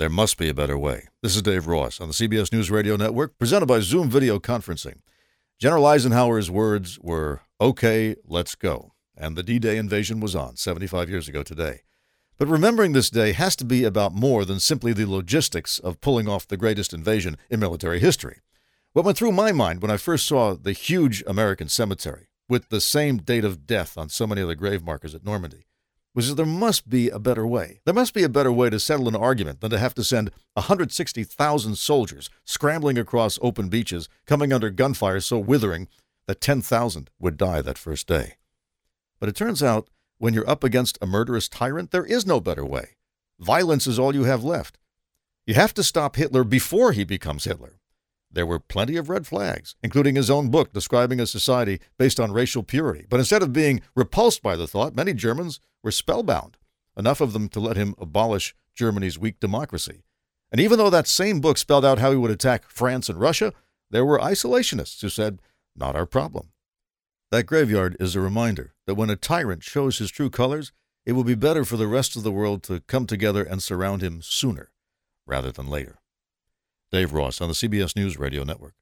There must be a better way. This is Dave Ross on the CBS News Radio Network, presented by Zoom Video Conferencing. General Eisenhower's words were, "Okay, let's go." And the D-Day invasion was on 75 years ago today. But remembering this day has to be about more than simply the logistics of pulling off the greatest invasion in military history. What went through my mind when I first saw the huge American cemetery, with the same date of death on so many of the grave markers at Normandy, was that there must be a better way. There must be a better way to settle an argument than to have to send 160,000 soldiers scrambling across open beaches, coming under gunfire so withering that 10,000 would die that first day. But it turns out, when you're up against a murderous tyrant, there is no better way. Violence is all you have left. You have to stop Hitler before he becomes Hitler. There were plenty of red flags, including his own book describing a society based on racial purity. But instead of being repulsed by the thought, many Germans were spellbound, enough of them to let him abolish Germany's weak democracy. And even though that same book spelled out how he would attack France and Russia, there were isolationists who said, "Not our problem." That graveyard is a reminder that when a tyrant shows his true colors, it will be better for the rest of the world to come together and surround him sooner rather than later. Dave Ross on the CBS News Radio Network.